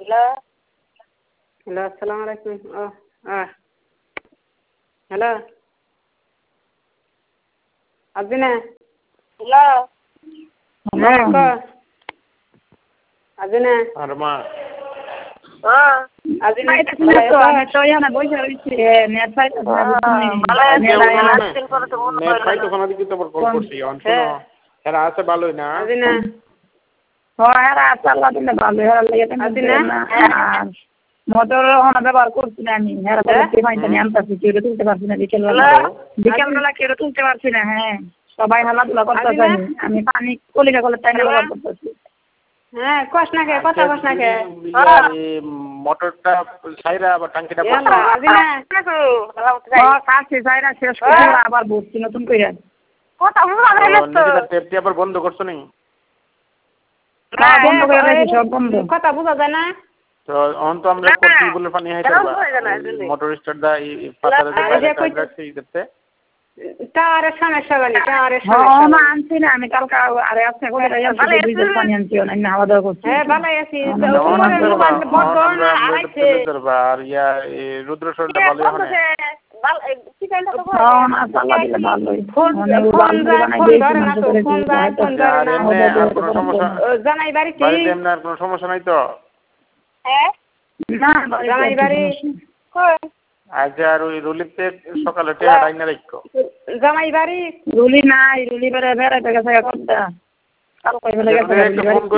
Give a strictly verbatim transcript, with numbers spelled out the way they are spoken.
hello hello আসসালামু আলাইকুম ও আহ hello আজিনা হ্যালো হ্যাঁ ক আজিনা আর মা হ্যাঁ আজিনা তো আমি তো এখানে বসে রইছি নেট পাইতে নেট পাই তো কোনো দিকে তো কল করছি অন শুনো এরা আছে ভালোই না আজিনা হ্যাঁ এরা আছে আল্লাহ দিলে ভালো এরা লাগে আজিনা মোটর ওখানে ব্যবহার করছি না আমি এরা বলতে পাইতে না আনতাছি কেউ তুলতে পারছি না বিকেলবেলা বিকেলবেলা কেউ তুলতে পারছি না হ্যাঁ সবাই হালাধুলা করতেছে আমি পানি কলিকা কলের টাইমে ব্যবহার করতেছি হ্যাঁ কষ্ট না কে কথা কষ্ট না কে মোটরটা সাইরা আবার টাঙ্কিটা ইয়াল্লা আজিনা ও কাছে সাইরা শেষ করে আবার ভর্তি নতুন কইরা কথা বুঝা যায় না তো টেপটি আবার বন্ধ করছো নি না বন্ধ করে রাখি সব বন্ধ কথা বুঝা যায় না তো অন তো আমরা করতে বলে পানি হাইতে মোটর স্টার্ট দা এই পাতারে বাইরে রাখছি দেখতে তার সমস্যা বলি তার সমস্যা হ্যাঁ না আনছি না আমি কালকে আরে আজকে করে যাই দুই দিন পানি আনছি না আমি হাওয়া দাওয়া করছি হ্যাঁ ভালো আছি উপরে মোবাইল বন্ধ না আইছে আর ইয়া রুদ্র সরটা ভালো মানে কি কাইন্ডা তো হ্যাঁ না সালা দিলে ভালোই ফোন ফোন ধরে না তো ফোন ধরে ফোন ধরে না কোনো সমস্যা জানাই বাড়ি কি বাড়ি দেন না কোনো সমস্যা নাই তো হ্যাঁ না জানাই বাড়ি কই আচ্ছা আর ওই রুলিতে সকালে টেয়া ডাইনা রাখো জামাই বাড়ি রুলি নাই রুলি বেড়ে বেড়াইতে গেছে কোনটা কাল কই বেলা গেছে